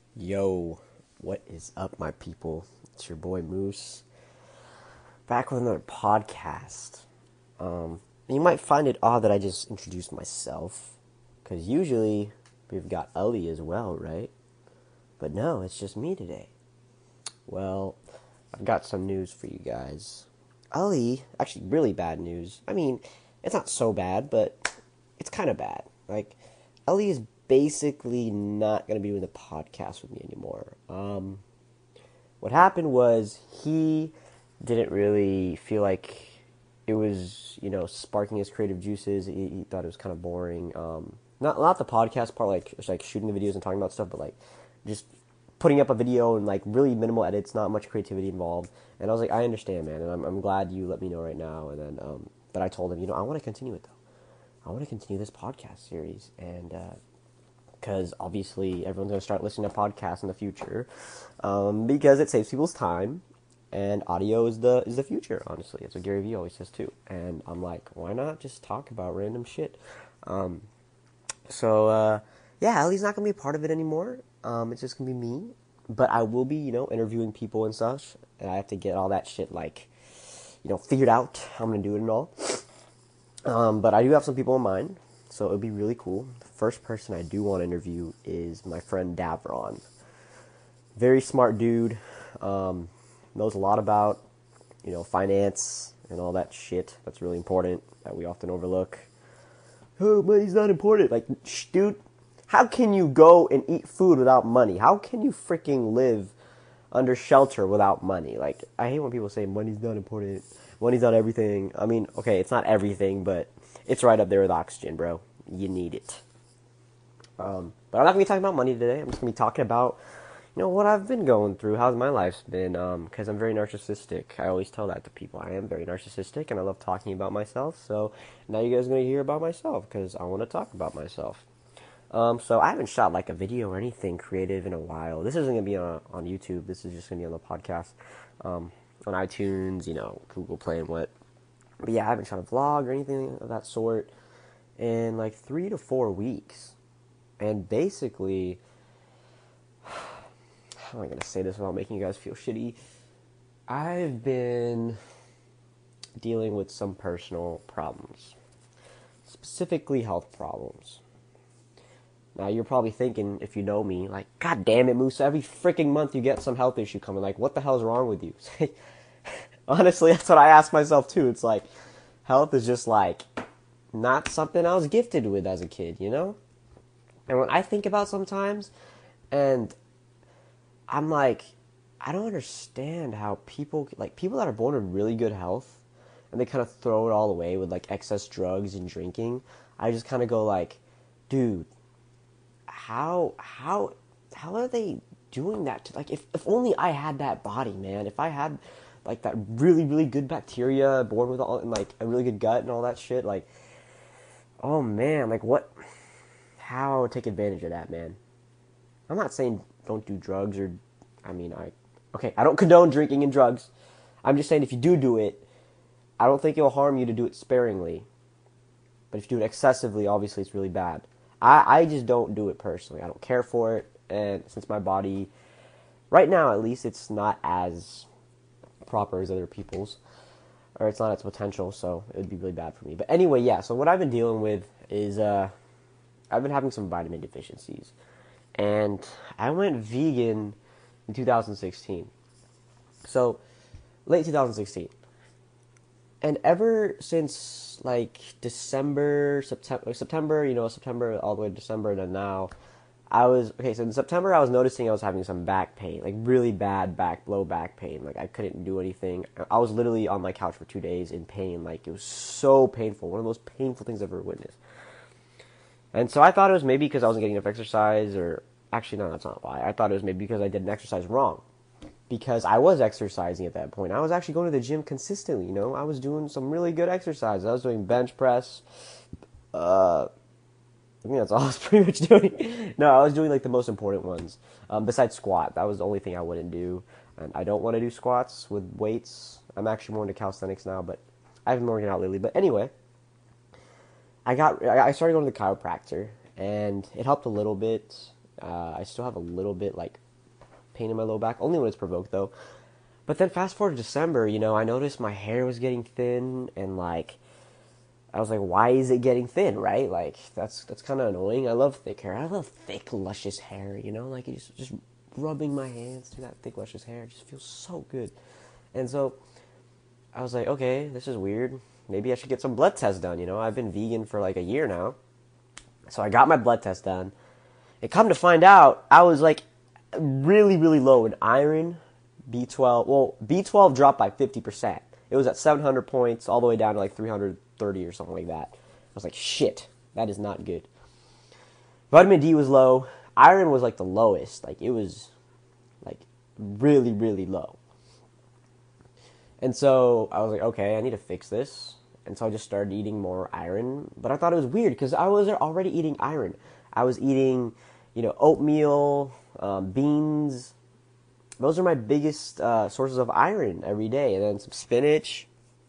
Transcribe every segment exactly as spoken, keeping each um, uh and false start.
Yo, what is up, my people? It's your boy Moose, back with another podcast. Um, you might find it odd that I just introduced myself, because usually we've got Ali as well, right? But no, it's just me today. Well, I've got some news for you guys. Ali, actually, really bad news. I mean, it's not so bad, but it's kind of bad. Like, Ali is basically not going to be doing the podcast with me anymore. Um, what happened was he didn't really feel like it was, you know, sparking his creative juices. He, he thought it was kind of boring. Um, not not the podcast part, like just like shooting the videos and talking about stuff, but like just putting up a video and like really minimal edits, not much creativity involved. And I was like, I understand, man, and I'm I'm glad you let me know right now. And then, um, but I told him, you know, I want to continue it though. I want to continue this podcast series, and because uh, obviously everyone's going to start listening to podcasts in the future, um, because it saves people's time, and audio is the is the future. Honestly, that's what Gary Vee always says too. And I'm like, why not just talk about random shit? Um, so uh, yeah, Ellie's not going to be a part of it anymore. Um, it's just going to be me, but I will be, you know, interviewing people and such, and I have to get all that shit like, you know, figured out how I'm going to do it and all. Um, but I do have some people in mind, so it would be really cool. The first person I do want to interview is my friend Davron. Very smart dude, um, knows a lot about, you know, finance and all that shit. That's really important that we often overlook. Oh, money's not important. Like, shh, dude, how can you go and eat food without money? How can you freaking live under shelter without money? Like, I hate when people say money's not important. Money's not everything. I mean, okay, it's not everything, but it's right up there with oxygen, bro. You need it. Um, but I'm not going to be talking about money today. I'm just going to be talking about, you know, what I've been going through. How's my life's been? Because um, I'm very narcissistic. I always tell that to people. I am very narcissistic, and I love talking about myself. So now you guys are going to hear about myself, because I want to talk about myself. Um, so I haven't shot like a video or anything creative in a while. This isn't going to be on, on YouTube. This is just going to be on the podcast. Um, on iTunes, you know, Google Play and what. But yeah, I haven't shot a vlog or anything of that sort in like three to four weeks. And basically, how am I going to say this without making you guys feel shitty? I've been dealing with some personal problems, specifically health problems. Now, you're probably thinking, if you know me, like, God damn it, Moose, every freaking month you get some health issue coming. Like, what the hell's wrong with you? Honestly, that's what I ask myself, too. It's like, health is just, like, not something I was gifted with as a kid, you know? And when I think about sometimes, and I'm like, I don't understand how people, like, people that are born with really good health, and they kind of throw it all away with, like, excess drugs and drinking, I just kind of go, like, dude, how how how are they doing that to, like, if, if only I had that body, man. If I had like that really really good bacteria, born with all, and like a really good gut and all that shit, like, oh man, like, what, how I would take advantage of that, man. I'm not saying don't do drugs, or I mean, I okay, I don't condone drinking and drugs. I'm just saying, if you do do it, I don't think it will harm you to do it sparingly. But if you do it excessively, obviously it's really bad. I, I just don't do it personally. I don't care for it. And since my body, right now at least, it's not as proper as other people's, or it's not its potential, so it would be really bad for me. But anyway, yeah, so what I've been dealing with is uh, I've been having some vitamin deficiencies. And I went vegan in two thousand sixteen. So, late two thousand sixteen. And ever since, like, December, September, September, you know, September all the way to December, and then now, I was, okay, so in September I was noticing I was having some back pain, like, really bad back, low back pain. Like, I couldn't do anything. I was literally on my couch for two days in pain. Like, it was so painful. One of the most painful things I've ever witnessed. And so I thought it was maybe because I wasn't getting enough exercise, or, actually, no, that's not why. I thought it was maybe because I didn't exercise wrong. Because I was exercising at that point. I was actually going to the gym consistently, you know. I was doing some really good exercises. I was doing bench press. Uh, I think that's all I was pretty much doing. No, I was doing, like, the most important ones. Um, besides squat. That was the only thing I wouldn't do. And I don't want to do squats with weights. I'm actually more into calisthenics now, but I haven't been working out lately. But anyway, I got I started going to the chiropractor, and it helped a little bit. Uh, I still have a little bit like pain in my low back, only when it's provoked though. But then fast forward to December, you know, I noticed my hair was getting thin, and like I was like, why is it getting thin, right? Like that's that's kind of annoying. I love thick hair. I love thick, luscious hair. You know, like just just rubbing my hands through that thick, luscious hair just feels so good. And so I was like, okay, this is weird. Maybe I should get some blood tests done. You know, I've been vegan for like a year now, so I got my blood test done. And come to find out, I was like really, really low in iron, B twelve. Well, B twelve dropped by fifty percent. It was at seven hundred points all the way down to like three hundred thirty or something like that. I was like, shit, that is not good. Vitamin D was low. Iron was like the lowest. Like it was like really, really low. And so I was like, okay, I need to fix this. And so I just started eating more iron. But I thought it was weird because I was already eating iron. I was eating, you know, oatmeal, um, beans. Those are my biggest uh, sources of iron every day. And then some spinach.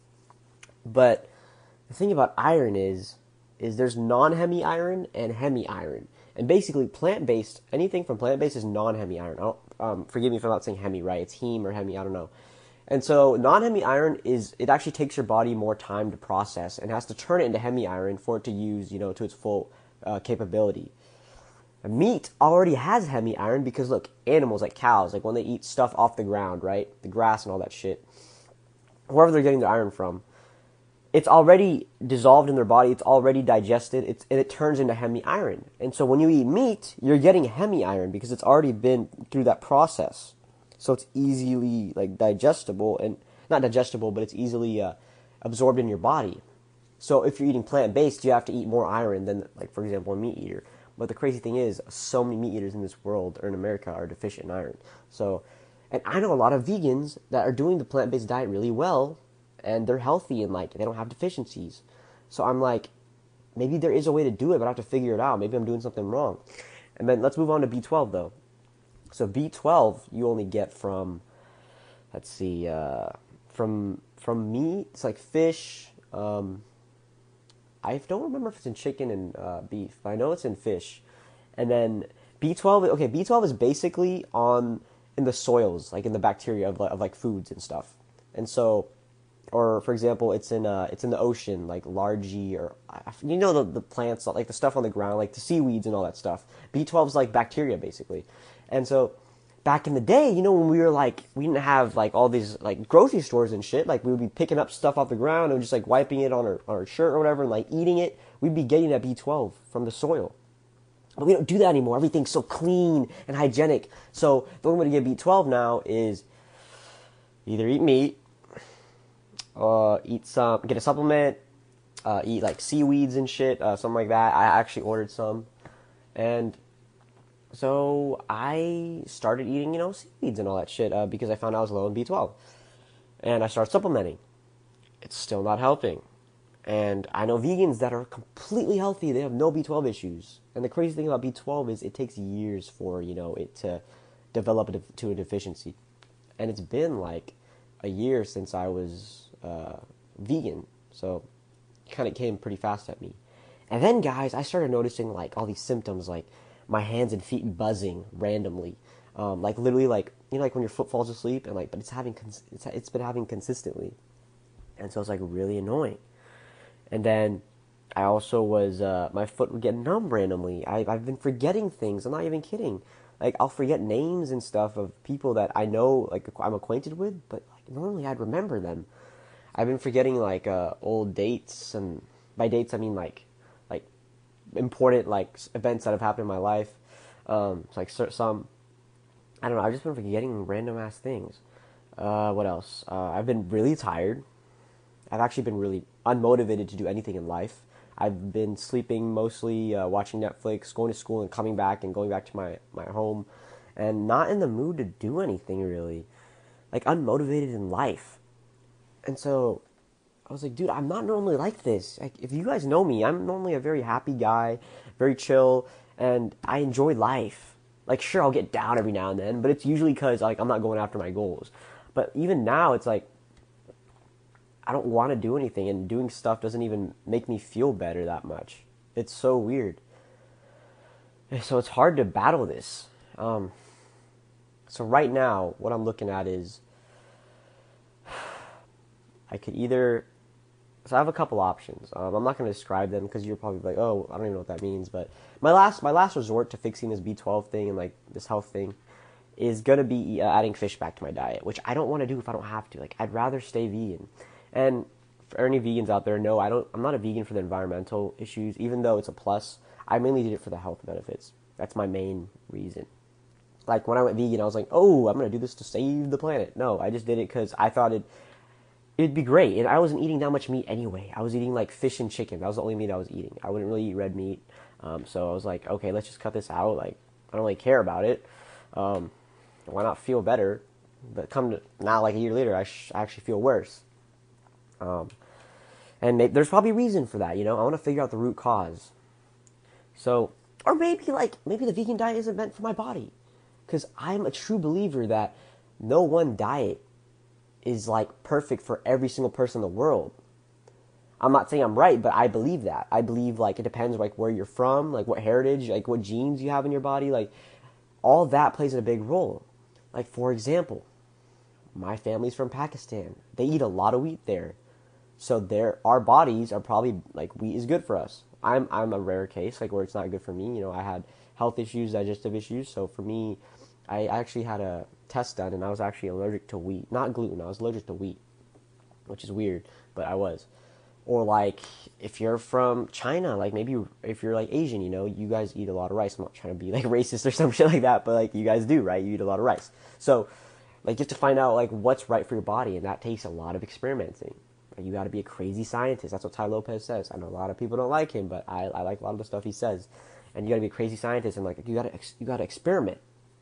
But the thing about iron is, is there's non-hemi iron and hemi iron. And basically plant-based, anything from plant-based is non-hemi iron. I don't, um, forgive me if I'm not saying hemi right. It's heme or hemi, I don't know. And so non-hemi iron is, it actually takes your body more time to process and has to turn it into hemi iron for it to use, you know, to its full uh, capability. And meat already has hemi iron because look, animals like cows, like when they eat stuff off the ground, right? The grass and all that shit. Wherever they're getting their iron from, it's already dissolved in their body, it's already digested, it's, and it turns into hemi iron. And so when you eat meat, you're getting hemi iron because it's already been through that process. So it's easily like digestible, and not digestible, but it's easily uh, absorbed in your body. So if you're eating plant-based, you have to eat more iron than, like, for example, a meat eater. But the crazy thing is, so many meat eaters in this world, or in America, are deficient in iron. So, and I know a lot of vegans that are doing the plant-based diet really well, and they're healthy and like they don't have deficiencies. So I'm like, maybe there is a way to do it, but I have to figure it out. Maybe I'm doing something wrong. And then let's move on to B twelve though. So B twelve you only get from, let's see, uh, from from meat. It's like fish. Um, I don't remember if it's in chicken and uh, beef, but I know it's in fish. And then B twelve. Okay, B twelve is basically on in the soils, like in the bacteria of, of like foods and stuff. And so, or for example, it's in uh, it's in the ocean, like largy, or you know the the plants, like the stuff on the ground, like the seaweeds and all that stuff. B twelve is like bacteria basically. And so back in the day, you know, when we were like, we didn't have like all these like grocery stores and shit, like we would be picking up stuff off the ground and just like wiping it on our, on our shirt or whatever and like eating it. We'd be getting that B twelve from the soil. But we don't do that anymore. Everything's so clean and hygienic. So the only way to get B twelve now is either eat meat, uh, eat some, get a supplement, uh, eat like seaweeds and shit, uh, something like that. I actually ordered some. And so I started eating, you know, seaweeds and all that shit uh, because I found out I was low in B twelve. And I started supplementing. It's still not helping. And I know vegans that are completely healthy. They have no B twelve issues. And the crazy thing about B twelve is it takes years for, you know, it to develop a de- to a deficiency. And it's been like a year since I was uh, vegan. So it kind of came pretty fast at me. And then, guys, I started noticing like all these symptoms, like my hands and feet buzzing randomly, um, like literally, like you know, like when your foot falls asleep, and like, but it's having cons- it's it's been having consistently, and so it's like really annoying. And then I also was uh, my foot would get numb randomly. I I've been forgetting things. I'm not even kidding. Like I'll forget names and stuff of people that I know, like I'm acquainted with, but like normally I'd remember them. I've been forgetting like uh, old dates, and by dates I mean like like important like events that have happened in my life. Um, it's like some, I don't know. I've just been forgetting random ass things. Uh, what else? Uh, I've been really tired. I've actually been really unmotivated to do anything in life. I've been sleeping mostly, uh, watching Netflix, going to school and coming back and going back to my, my home, and not in the mood to do anything really. Like unmotivated in life. And so I was like, dude, I'm not normally like this. Like, if you guys know me, I'm normally a very happy guy, very chill, and I enjoy life. Like, sure, I'll get down every now and then, but it's usually because like I'm not going after my goals. But even now, it's like I don't want to do anything, and doing stuff doesn't even make me feel better that much. It's so weird. So it's hard to battle this. Um, so right now, what I'm looking at is I could either. So I have a couple options. Um, I'm not going to describe them because you're probably like, oh, I don't even know what that means. But my last my last resort to fixing this B twelve thing and like this health thing is going to be uh, adding fish back to my diet, which I don't want to do if I don't have to. Like, I'd rather stay vegan. And for any vegans out there, no, I don't. I'm not a vegan for the environmental issues, even though it's a plus. I mainly did it for the health benefits. That's my main reason. Like, when I went vegan, I was like, oh, I'm going to do this to save the planet. No, I just did it because I thought it, it'd be great. And I wasn't eating that much meat anyway. I was eating, like, fish and chicken. That was the only meat I was eating. I wouldn't really eat red meat. Um, so I was like, okay, let's just cut this out. Like, I don't really care about it. Um, why not feel better? But come to, now, like, a year later, I, sh- I actually feel worse. Um, and may- there's probably a reason for that, you know? I want to figure out the root cause. So, or maybe, like, maybe the vegan diet isn't meant for my body. Because I'm a true believer that no one diet is, like, perfect for every single person in the world. I'm not saying I'm right, but I believe that. I believe, like, it depends, like, where you're from, like, what heritage, like, what genes you have in your body. Like, all that plays a big role. Like, for example, my family's from Pakistan. They eat a lot of wheat there. So their our bodies are probably, like, wheat is good for us. I'm I'm a rare case, like, where it's not good for me. You know, I had health issues, digestive issues. So for me, I actually had a test done, and I was actually allergic to wheat. Not gluten, I was allergic to wheat, which is weird, but I was. Or, like, if you're from China, like, maybe if you're, like, Asian, you know, you guys eat a lot of rice. I'm not trying to be, like, racist or some shit like that, but, like, you guys do, right? You eat a lot of rice. So, like, you have to find out, like, what's right for your body, and that takes a lot of experimenting. Like, you got to be a crazy scientist. That's what Tai Lopez says. I know a lot of people don't like him, but I, I like a lot of the stuff he says. And you got to be a crazy scientist, and, like, you got to you got to experiment.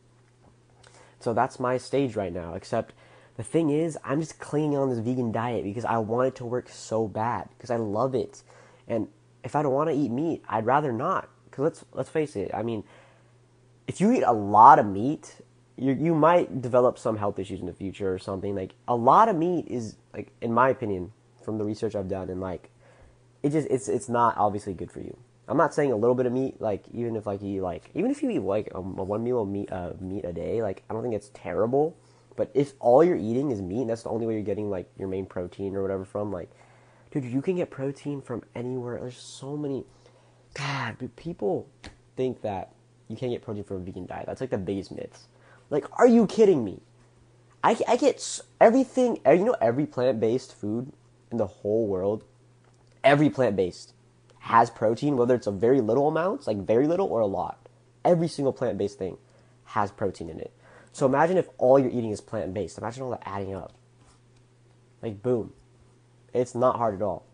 So that's my stage right now, except the thing is, I'm just clinging on this vegan diet because I want it to work so bad, because I love it. And if I don't want to eat meat, I'd rather not. Because let's, let's face it, I mean, if you eat a lot of meat, you you might develop some health issues in the future or something. Like, a lot of meat is, like, in my opinion, from the research I've done, and, like, it just, it's it's not obviously good for you. I'm not saying a little bit of meat, like, even if, like, you, like, even if you eat, like, a, a one meal of meat, uh, meat a day, like, I don't think it's terrible. But if all you're eating is meat, and that's the only way you're getting, like, your main protein or whatever from, like, dude, you can get protein from anywhere. There's so many, God, dude, people think that you can't get protein from a vegan diet. That's, like, the biggest myths. Like, are you kidding me? I, I get everything, you know, every plant-based food in the whole world, every plant-based has protein, whether it's a very little amounts, like very little, or a lot. Every single plant-based thing has protein in it. So imagine if all you're eating is plant-based. Imagine all that adding up. Like, boom. It's not hard at all.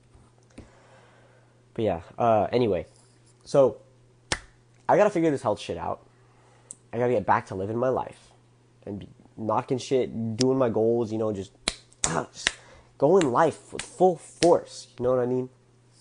But yeah, uh, anyway. So, I gotta figure this health shit out. I gotta get back to living my life. And be knocking shit, doing my goals, you know, just, just going life with full force. You know what I mean?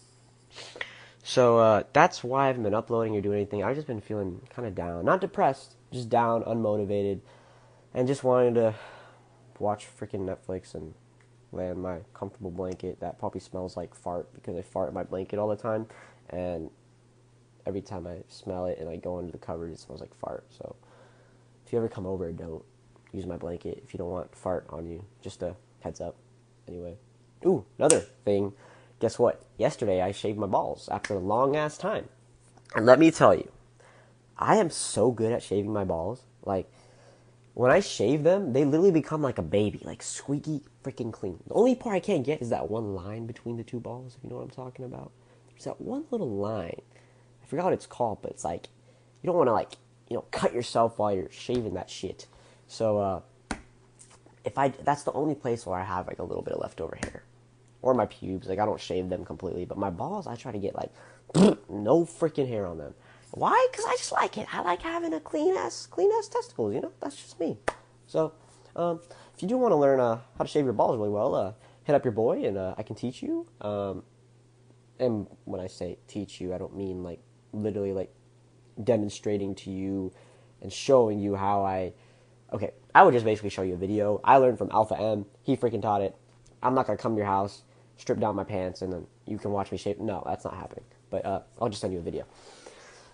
So, uh, that's why I haven't been uploading or doing anything. I've just been feeling kind of down. Not depressed, just down, unmotivated, and just wanting to watch freaking Netflix and lay on my comfortable blanket that probably smells like fart because I fart in my blanket all the time, and every time I smell it and I go under the covers, it smells like fart. So, if you ever come over, don't use my blanket if you don't want fart on you. Just a heads up. Anyway. Ooh, another thing. Guess what? Yesterday I shaved my balls after a long ass time. And let me tell you, I am so good at shaving my balls. Like, when I shave them, they literally become like a baby, like squeaky freaking clean. The only part I can't get is that one line between the two balls, if you know what I'm talking about. There's that one little line. I forgot what it's called, but it's like, you don't want to, like, you know, cut yourself while you're shaving that shit. So, uh, if I, that's the only place where I have, like, a little bit of leftover hair. Or my pubes. Like, I don't shave them completely. But my balls, I try to get, like, no freaking hair on them. Why? Because I just like it. I like having a clean-ass, clean-ass testicles, you know? That's just me. So, um, if you do want to learn uh, how to shave your balls really well, uh, hit up your boy, and uh, I can teach you. Um, and when I say teach you, I don't mean, like, literally, like, demonstrating to you and showing you how I... Okay, I would just basically show you a video. I learned from Alpha M. He freaking taught it. I'm not going to come to your house, strip down my pants, and then you can watch me shave. No, that's not happening. But uh, I'll just send you a video.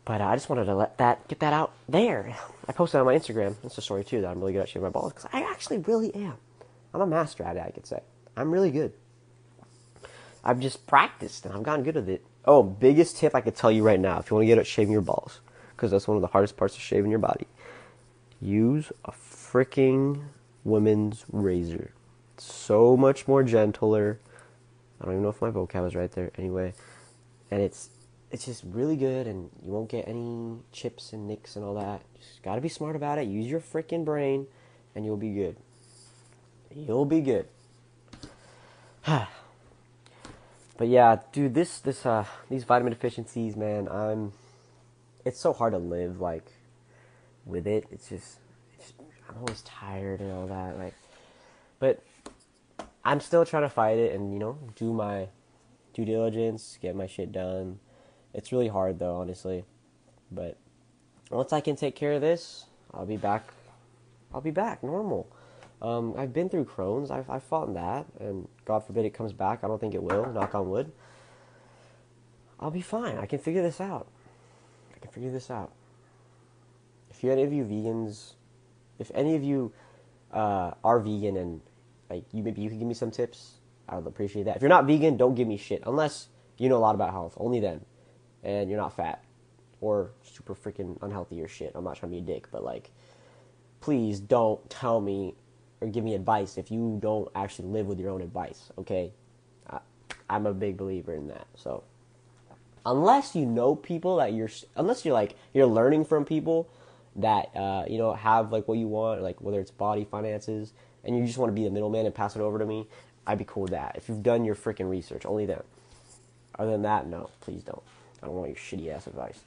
But uh, I just wanted to let that get that out there. I posted on my Instagram, Insta story too, that I'm really good at shaving my balls because I actually really am. I'm a master at it, I could say. I'm really good. I've just practiced and I've gotten good at it. Oh, biggest tip I could tell you right now if you want to get at shaving your balls, because that's one of the hardest parts of shaving your body. Use a freaking women's razor. It's so much more gentler. I don't even know if my vocab is right there. Anyway, and it's it's just really good, and you won't get any chips and nicks and all that. Just gotta be smart about it. Use your freaking brain, and you'll be good. You'll be good. But yeah, dude, this this uh these vitamin deficiencies, man, I'm. It's so hard to live like with it. It's just, it's just I'm always tired and all that. Like, but I'm still trying to fight it and you know do my due diligence, get my shit done. It's really hard though, honestly. But once I can take care of this, I'll be back. I'll be back normal. Um, I've been through Crohn's. I've, I've fought in that, and God forbid it comes back. I don't think it will. Knock on wood. I'll be fine. I can figure this out. I can figure this out. If you any of you vegans, if any of you uh, are vegan and like you maybe you can give me some tips, I would appreciate that. If you're not vegan, don't give me shit unless you know a lot about health. Only then, and you're not fat or super freaking unhealthy or shit. I'm not trying to be a dick, but like, please don't tell me or give me advice if you don't actually live with your own advice, okay? I, I'm a big believer in that. So, unless you know people that you're, unless you're like, you're learning from people that, uh, you know, have like what you want, like whether it's body, finances, and you just want to be the middleman and pass it over to me, I'd be cool with that. If you've done your freaking research, only then. Other than that, no, please don't. I don't want your shitty ass advice.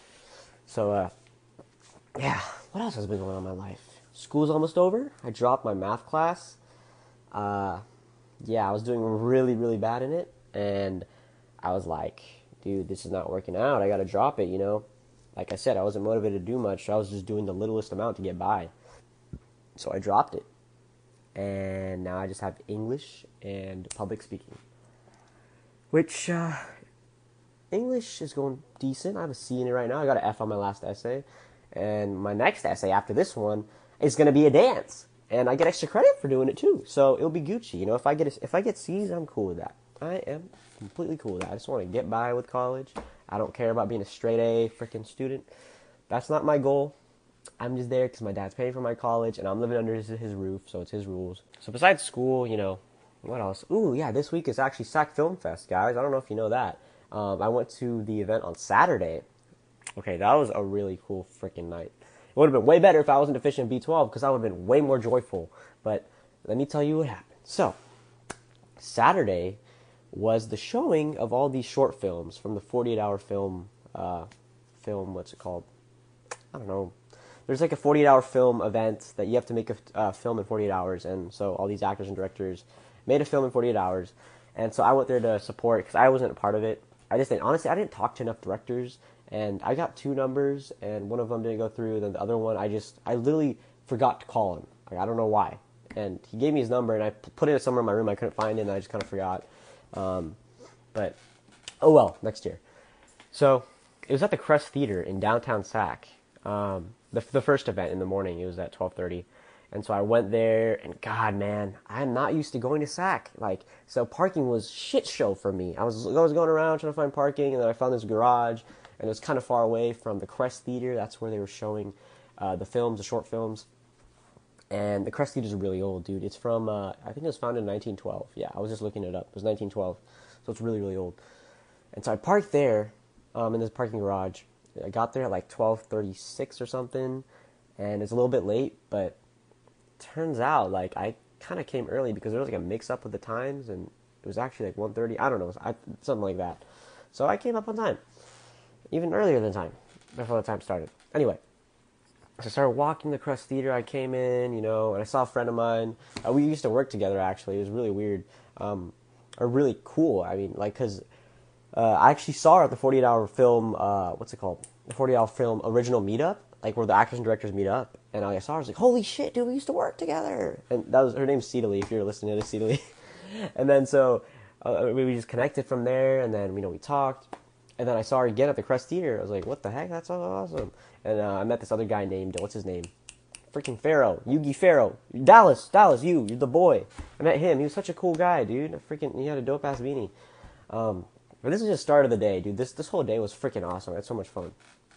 So, uh, yeah, what else has been going on in my life? School's almost over. I dropped my math class. Uh, yeah, I was doing really, really bad in it. And I was like, dude, this is not working out. I got to drop it, you know. Like I said, I wasn't motivated to do much. So I was just doing the littlest amount to get by. So I dropped it. And now I just have English and public speaking. Which, uh, English is going decent. I have a C in it right now. I got an F on my last essay. And my next essay after this one is going to be a dance, and I get extra credit for doing it too. So it'll be Gucci. You know, if I get a, if I get C's, I'm cool with that. I am completely cool with that. I just want to get by with college. I don't care about being a straight A freaking student. That's not my goal. I'm just there because my dad's paying for my college, and I'm living under his, his roof, so it's his rules. So besides school, you know, what else? Ooh, yeah, this week is actually Sac Film Fest, guys. I don't know if you know that. Um, I went to the event on Saturday. Okay, that was a really cool freaking night. It would have been way better if I wasn't deficient in B twelve because I would have been way more joyful. But let me tell you what happened. So, Saturday was the showing of all these short films from the forty-eight hour film, uh, film, what's it called? I don't know. There's like a forty-eight hour film event that you have to make a uh, film in forty-eight hours. And so all these actors and directors made a film in forty-eight hours. And so I went there to support because I wasn't a part of it. I just didn't, honestly, I didn't talk to enough directors. And I got two numbers, and one of them didn't go through. Then the other one, I just, I literally forgot to call him. Like, I don't know why. And he gave me his number, and I put it somewhere in my room. I couldn't find it, and I just kind of forgot. Um, but, oh well, next year. So, it was at the Crest Theater in downtown Sac. Um, the the first event in the morning, it was at twelve thirty. And so I went there, and God, man, I'm not used to going to Sac. Like, so parking was shit show for me. I was, I was going around trying to find parking, and then I found this garage. And it was kind of far away from the Crest Theater. That's where they were showing uh, the films, the short films. And the Crest Theater is really old, dude. It's from, uh, I think it was founded in nineteen twelve. Yeah, I was just looking it up. It was nineteen twelve. So it's really, really old. And so I parked there um, in this parking garage. I got there at like twelve thirty-six or something. And it's a little bit late, but turns out like I kind of came early because there was like a mix-up with the times. And it was actually like one thirty. I don't know. I, something like that. So I came up on time. Even earlier than time, before the time started. Anyway, so I started walking the Crest Theater. I came in, you know, and I saw a friend of mine. Uh, we used to work together, actually. It was really weird, um, or really cool. I mean, like, because uh, I actually saw her at the forty-eight hour film, uh, what's it called? The forty-eight hour film original meetup, like where the actors and directors meet up. And I saw her, I was like, holy shit, dude, we used to work together. And that was, her name's Cedalee, if you're listening to this, Cedalee. And then so uh, we just connected from there, and then, you know, we talked. And then I saw her again at the Crest Theater. I was like, what the heck? That's so awesome. And uh, I met this other guy named, what's his name? Freaking Pharaoh. Yugi Pharaoh. Dallas. Dallas, you. You're the boy. I met him. He was such a cool guy, dude. Freaking, he had a dope-ass beanie. Um, but this is just the start of the day, dude. This this whole day was freaking awesome. I had so much fun.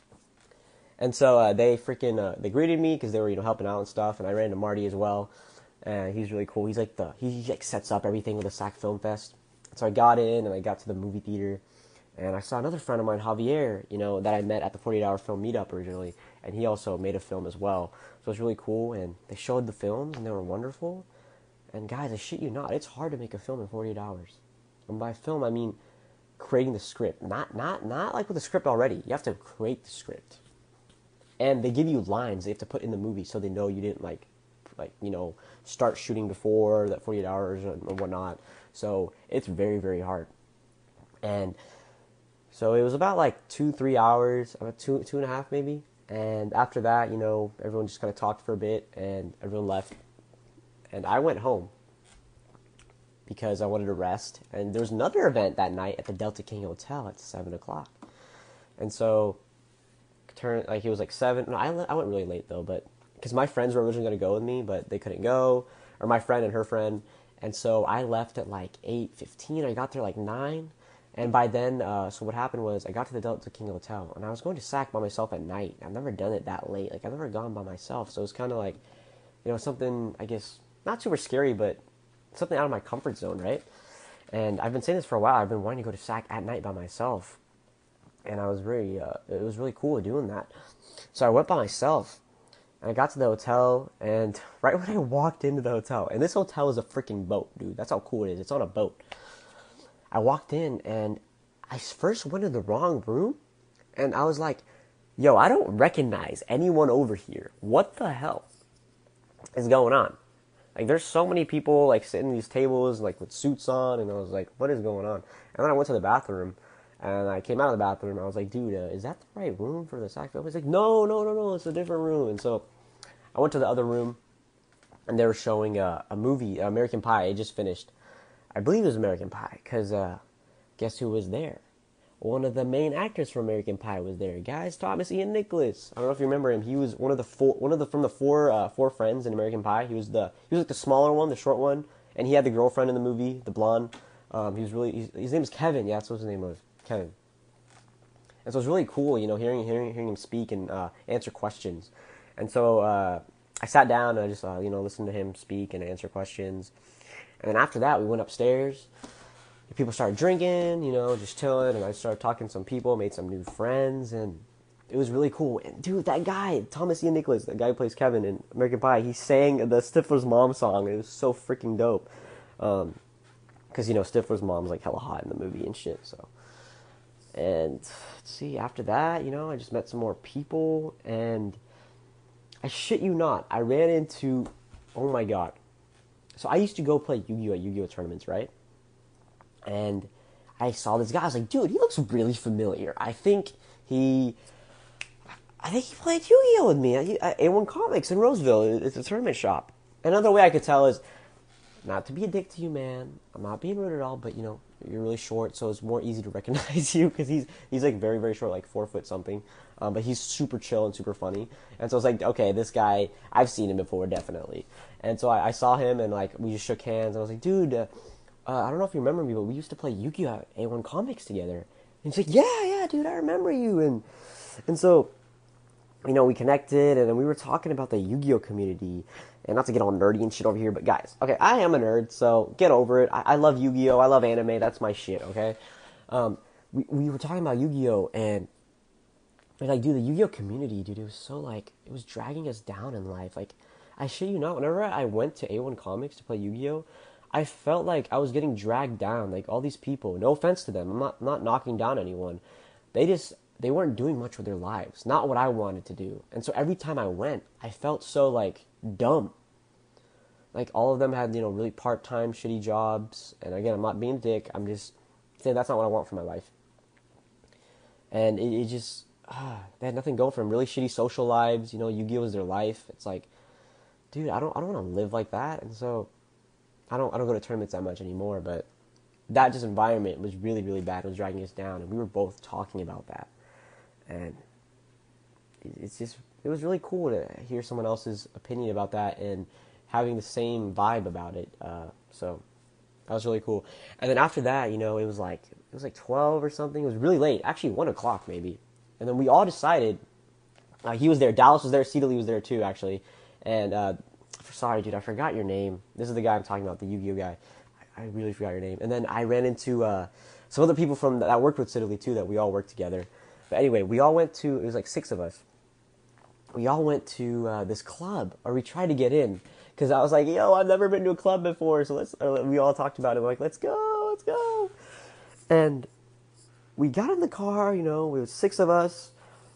And so uh, they freaking, uh, they greeted me because they were, you know, helping out and stuff. And I ran into Marty as well. And he's really cool. He's like the, he, he like sets up everything with the Sac Film Fest. So I got in and I got to the movie theater. And I saw another friend of mine, Javier, you know, that I met at the forty-eight hour Film Meetup originally. And he also made a film as well. So it was really cool. And they showed the films and they were wonderful. And guys, I shit you not, it's hard to make a film in forty-eight hours. And by film, I mean creating the script. Not, not, not like with the script already. You have to create the script. And they give you lines they have to put in the movie so they know you didn't like, like, you know, start shooting before that forty-eight hours or whatnot. So it's very, very hard. And so it was about like two, three hours, about two, two and a half maybe. And after that, you know, everyone just kind of talked for a bit and everyone left. And I went home because I wanted to rest. And there was another event that night at the Delta King Hotel at seven o'clock. And so, turn like it was like seven. No, I, I went really late though, but because my friends were originally going to go with me, but they couldn't go. Or my friend and her friend. And so I left at like eight fifteen. I got there like nine. And by then, uh, so what happened was I got to the Delta King Hotel, and I was going to Sac by myself at night. I've never done it that late. Like, I've never gone by myself. So it was kind of like, you know, something, I guess, not super scary, but something out of my comfort zone, right? And I've been saying this for a while. I've been wanting to go to Sac at night by myself. And I was very, uh, it was really cool doing that. So I went by myself, and I got to the hotel, and right when I walked into the hotel, and this hotel is a freaking boat, dude. That's how cool it is. It's on a boat. I walked in, and I first went in the wrong room, and I was like, yo, I don't recognize anyone over here. What the hell is going on? Like, there's so many people, like, sitting at these tables, like, with suits on, and I was like, what is going on? And then I went to the bathroom, and I came out of the bathroom, and I was like, dude, uh, is that the right room for the Sac Film? He's like, no, no, no, no, it's a different room. And so I went to the other room, and they were showing uh, a movie, American Pie. It just finished. I believe it was American Pie, because uh, guess who was there? One of the main actors from American Pie was there, guys. Thomas Ian Nicholas. I don't know if you remember him. He was one of the four, one of the from the four, uh, four friends in American Pie. He was the, he was like the smaller one, the short one, and he had the girlfriend in the movie, the blonde. Um, he was really, he's, his name is Kevin. Yeah, that's what his name was, Kevin. And so it was really cool, you know, hearing, hearing, hearing him speak and uh, answer questions. And so uh, I sat down and I just, uh, you know, listened to him speak and answer questions. And then after that, we went upstairs. People started drinking, you know, just chilling. And I started talking to some people, made some new friends. And it was really cool. And dude, that guy, Thomas Ian Nicholas, the guy who plays Kevin in American Pie, he sang the Stifler's Mom song. It was so freaking dope. Um, Because, you know, Stifler's mom's like hella hot in the movie and shit, so. And, let's see, after that, you know, I just met some more people. And I shit you not, I ran into, oh my god. So I used to go play Yu-Gi-Oh! At Yu-Gi-Oh! Tournaments, right? And I saw this guy. I was like, dude, he looks really familiar. I think he... I think he played Yu-Gi-Oh! With me at A one Comics in Roseville. It's a tournament shop. Another way I could tell is, not to be a dick to you, man. I'm not being rude at all, but, you know, you're really short, so it's more easy to recognize you, because he's, he's, like, very, very short, like, four foot something. Um, but he's super chill and super funny. And so I was like, okay, this guy, I've seen him before, definitely. And so I, I saw him, and, like, we just shook hands, and I was like, dude, uh, uh, I don't know if you remember me, but we used to play Yu-Gi-Oh! At A one Comics together. And he's like, yeah, yeah, dude, I remember you. And and so, you know, we connected, and then we were talking about the Yu-Gi-Oh! Community. And not to get all nerdy and shit over here, but guys, okay, I am a nerd, so get over it. I, I love Yu-Gi-Oh! I love anime, that's my shit, okay? Um, we, we were talking about Yu-Gi-Oh! and... And like, dude, the Yu-Gi-Oh! Community, dude, it was so, like, it was dragging us down in life. Like, I shit you not, whenever I went to A one Comics to play Yu-Gi-Oh!, I felt like I was getting dragged down. Like, all these people, no offense to them, I'm not, not knocking down anyone. They just, they weren't doing much with their lives. Not what I wanted to do. And so every time I went, I felt so, like, dumb. Like, all of them had, you know, really part-time, shitty jobs. And again, I'm not being a dick. I'm just saying that's not what I want for my life. And it, it just... Ah, they had nothing going for them. Really shitty social lives. You know, Yu-Gi-Oh! Was their life. It's like, dude, I don't, I don't want to live like that. And so, I don't, I don't go to tournaments that much anymore. But that just environment was really, really bad. It was dragging us down, and we were both talking about that. And it's just, it was really cool to hear someone else's opinion about that and having the same vibe about it. Uh, so that was really cool. And then after that, you know, it was like, it was like twelve or something. It was really late, actually one o'clock maybe. And then we all decided, uh, he was there, Dallas was there, Cedarly was there too, actually. And, uh, sorry, dude, I forgot your name. This is the guy I'm talking about, the Yu-Gi-Oh guy. I, I really forgot your name. And then I ran into uh, some other people from that worked with Cedarly too, that we all worked together. But anyway, we all went to, it was like six of us. We all went to uh, this club, or we tried to get in. Because I was like, yo, I've never been to a club before, so let's, or we all talked about it. We're like, let's go, let's go. And we got in the car, you know, we were six of us,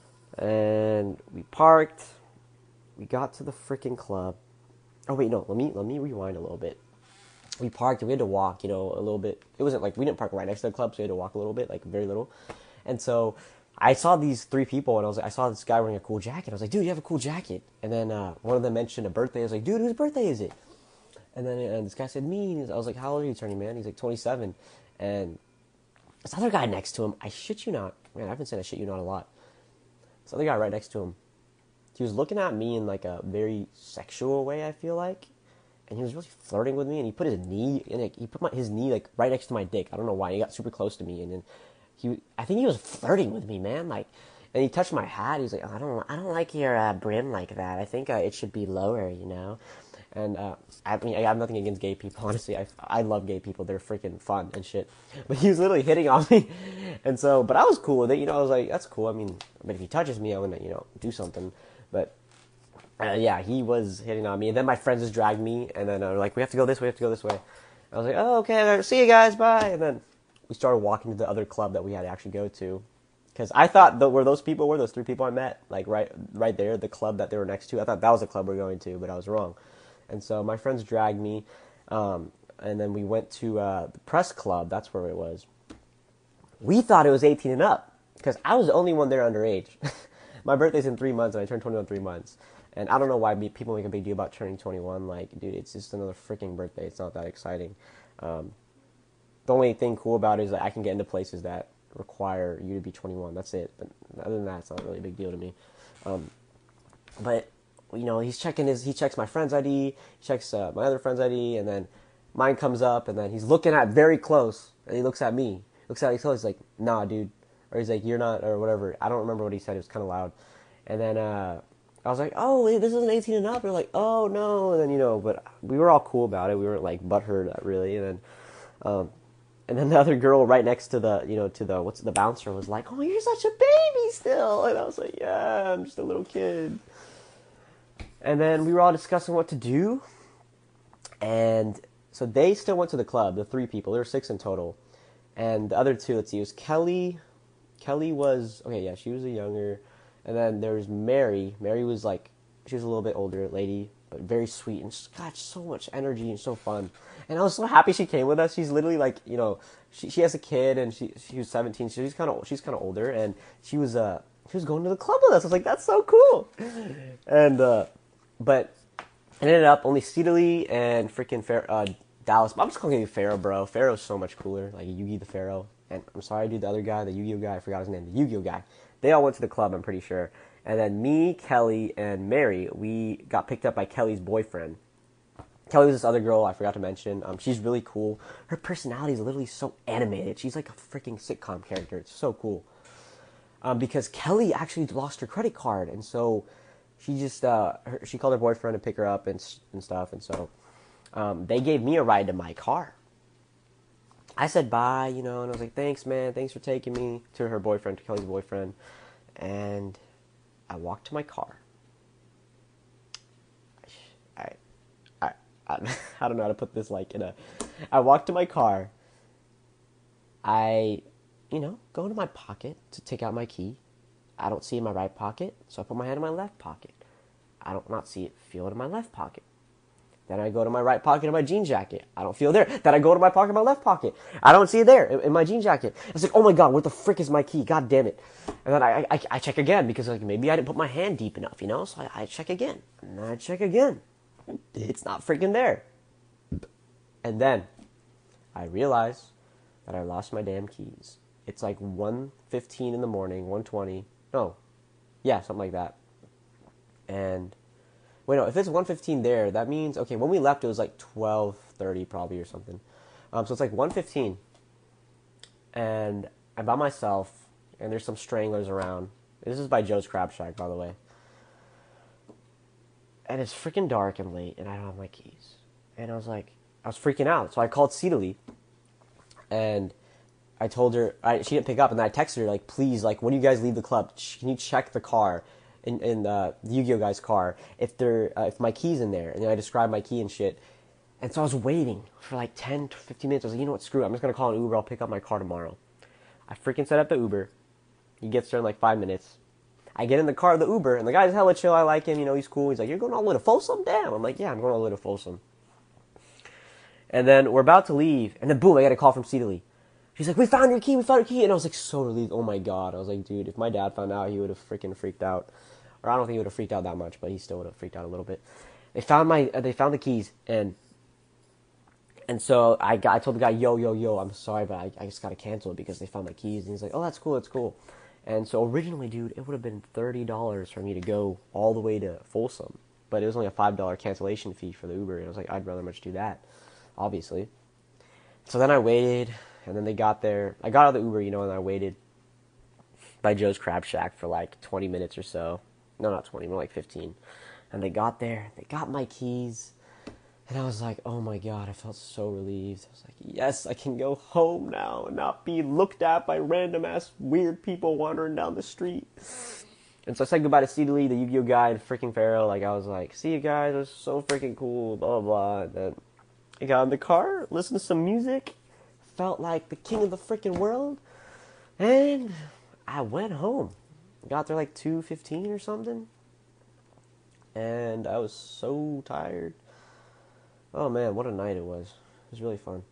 and we parked. We got to the freaking club. Oh, wait, no, let me, let me rewind a little bit. We parked, and we had to walk, you know, a little bit. It wasn't like, we didn't park right next to the club, so we had to walk a little bit, like very little. And so I saw these three people, and I was like, I saw this guy wearing a cool jacket. I was like, dude, you have a cool jacket. And then uh, one of them mentioned a birthday. I was like, dude, whose birthday is it? And then and this guy said, me. And I was like, how old are you turning, man? He's like, twenty-seven. And this other guy next to him, I shit you not. Man, I've been saying I shit you not a lot. This other guy right next to him, he was looking at me in like a very sexual way, I feel like. And he was really flirting with me. And he put his knee, in like, he put my, his knee like right next to my dick. I don't know why. He got super close to me. And then he, I think he was flirting with me, man. Like, and he touched my hat. He's like, I don't, I don't like your uh, brim like that. I think uh, it should be lower, you know. And uh, I mean, I have nothing against gay people. Honestly, I, I love gay people. They're freaking fun and shit. But he was literally hitting on me, and so, but I was cool with it. You know, I was like, that's cool. I mean, but if he touches me, I'm gonna, you know, do something. But uh, yeah, he was hitting on me, and then my friends just dragged me, and then uh, like, we have to go this way. We have to go this way. I was like, oh, okay, see you guys, bye. And then we started walking to the other club that we had to actually go to. Because I thought that where those people were, those three people I met, like right right there, the club that they were next to, I thought that was the club we were going to, but I was wrong. And so my friends dragged me, um, and then we went to uh, the press club, that's where it was. We thought it was eighteen and up, because I was the only one there underage. My birthday's in three months, and I turned twenty-one in three months. And I don't know why people make a big deal about turning twenty-one. Like, dude, it's just another freaking birthday. It's not that exciting. Um, the only thing cool about it is that I can get into places that require you to be twenty-one. That's it. But other than that, it's not really a big deal to me. Um, but, you know, he's checking his, he checks my friend's I D, he checks uh, my other friend's I D, and then mine comes up, and then he's looking at very close, and he looks at me. Looks at me close, he's like, nah, dude. Or he's like, you're not, or whatever. I don't remember what he said. It was kind of loud. And then, uh, I was like, oh, this isn't eighteen and up. They're like, oh, no. And then, you know, but we were all cool about it. We weren't, like, butthurt, really. And then, um, and then the other girl right next to the, you know, to the, what's the bouncer was like, oh, you're such a baby still. And I was like, yeah, I'm just a little kid. And then we were all discussing what to do. And so they still went to the club, the three people. There were six in total. And the other two, let's see, it was Kelly. Kelly was, okay, yeah, she was a younger. And then there was Mary. Mary was like, she was a little bit older lady, but very sweet. And she's got so much energy and so fun. And I was so happy she came with us. She's literally like, you know, she she has a kid, and she she was seventeen. So she's kind of she's kind of older, and she was uh she was going to the club with us. I was like, that's so cool. And uh, but it ended up only Cedarly and freaking Pharaoh, uh, Dallas. I'm just calling him Pharaoh, bro. Pharaoh's so much cooler, like Yugi the Pharaoh. And I'm sorry, dude, the other guy, the Yu-Gi-Oh guy, I forgot his name, the Yu-Gi-Oh guy. They all went to the club, I'm pretty sure. And then me, Kelly, and Mary, we got picked up by Kelly's boyfriend. Kelly was this other girl I forgot to mention. Um, she's really cool. Her personality is literally so animated. She's like a freaking sitcom character. It's so cool. Um, because Kelly actually lost her credit card, and so she just uh, her, she called her boyfriend to pick her up and and stuff. And so um, they gave me a ride to my car. I said bye, you know, and I was like, thanks, man. Thanks for taking me, to her boyfriend, to Kelly's boyfriend. And I walked to my car. I, I, I, I don't know how to put this, like, in a... I walked to my car. I, you know, go into my pocket to take out my key. I don't see it in my right pocket, so I put my hand in my left pocket. I don't not see it, feel it in my left pocket. Then I go to my right pocket of my jean jacket. I don't feel it there. Then I go to my pocket of my left pocket. I don't see it there in, in my jean jacket. It's like, oh my god, where the frick is my key? God damn it. And then I, I, I check again because like maybe I didn't put my hand deep enough, you know? So I, I check again. And I check again. It's not freaking there. And then I realize that I lost my damn keys. It's like one fifteen in the morning, one twenty. No. Yeah, something like that. And, wait, no, if it's one fifteen there, that means, okay, when we left, it was like twelve thirty probably or something. Um, so it's like one fifteen. And I'm by myself, and there's some stranglers around. This is by Joe's Crab Shack, by the way. And it's freaking dark and late, and I don't have my keys. And I was like, I was freaking out. So I called Cedalie, and I told her, I, she didn't pick up, and then I texted her, like, please, like, when you guys leave the club, can you check the car, in, in uh, the Yu-Gi-Oh guy's car, if there, uh, if my key's in there? And then I described my key and shit. And so I was waiting for like ten to fifteen minutes. I was like, you know what, screw it. I'm just going to call an Uber. I'll pick up my car tomorrow. I freaking set up the Uber. He gets there in like five minutes. I get in the car of the Uber, and the guy's hella chill. I like him. You know, he's cool. He's like, you're going all the way to Folsom? Damn. I'm like, yeah, I'm going all the way to Folsom. And then we're about to leave, and then boom, I get a call from Cedalie. She's like, we found your key, we found your key. And I was like, so relieved. Oh my God. I was like, dude, if my dad found out, he would have freaking freaked out. Or I don't think he would have freaked out that much, but he still would have freaked out a little bit. They found my, uh, they found the keys, and and so I got, I told the guy, yo, yo, yo, I'm sorry, but I, I just got to cancel it because they found my keys. And he's like, oh, that's cool, that's cool. And so originally, dude, it would have been thirty dollars for me to go all the way to Folsom. But it was only a five dollars cancellation fee for the Uber. And I was like, I'd rather much do that, obviously. So then I waited, and then they got there. I got out of the Uber, you know, and I waited by Joe's Crab Shack for like twenty minutes or so. No, not twenty, more like fifteen. And they got there, they got my keys. And I was like, oh my God, I felt so relieved. I was like, yes, I can go home now and not be looked at by random ass weird people wandering down the street. And so I said goodbye to Cedalie, the Yu-Gi-Oh guy, and freaking Pharaoh. Like, I was like, see you guys, it was so freaking cool, blah, blah, blah. And then I got in the car, listened to some music, felt like the king of the freaking world, and I went home. Got there like two fifteen or something, and I was so tired. Oh man, what a night it was. It was really fun.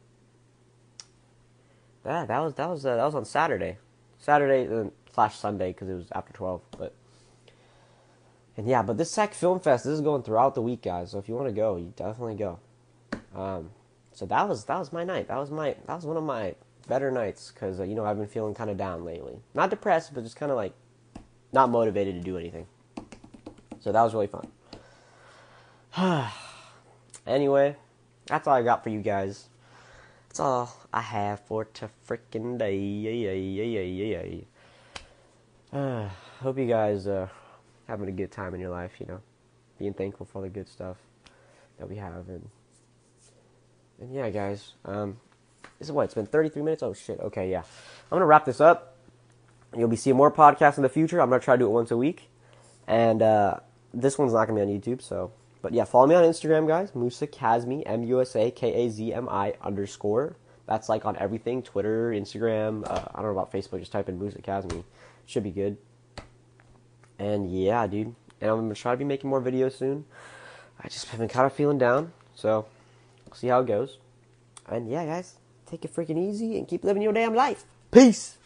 That that was that was uh, that was on Saturday, Saturday uh, slash Sunday because it was after twelve. But and yeah, but this Sac Film Fest, this is going throughout the week, guys. So if you want to go, you definitely go. Um, so that was that was my night. That was my that was one of my better nights because uh, you know I've been feeling kind of down lately. Not depressed, but just kind of like not motivated to do anything. So that was really fun. Anyway, that's all I got for you guys. That's all I have for to freaking day. Yeah, yeah, yeah, yeah, yeah, yeah. Uh, hope you guys uh having a good time in your life. You know, being thankful for all the good stuff that we have, and and yeah, guys. Um, this is what it's been thirty-three minutes. Oh shit. Okay, yeah. I'm gonna wrap this up. You'll be seeing more podcasts in the future. I'm gonna try to do it once a week, and uh, this one's not gonna be on YouTube, so. But yeah, follow me on Instagram, guys. Musa Kazmi, M U S A K A Z M I underscore. That's like on everything, Twitter, Instagram. Uh, I don't know about Facebook. Just type in Musa Kazmi. Should be good. And yeah, dude. And I'm going to try to be making more videos soon. I just have been kind of feeling down. So, we'll see how it goes. And yeah, guys. Take it freaking easy and keep living your damn life. Peace.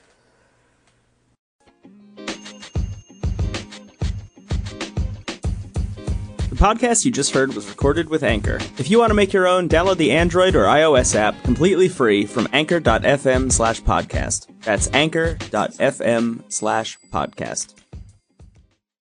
The podcast you just heard was recorded with Anchor. If you want to make your own, download the Android or iOS app completely free from anchor.fm slash podcast. That's anchor.fm slash podcast.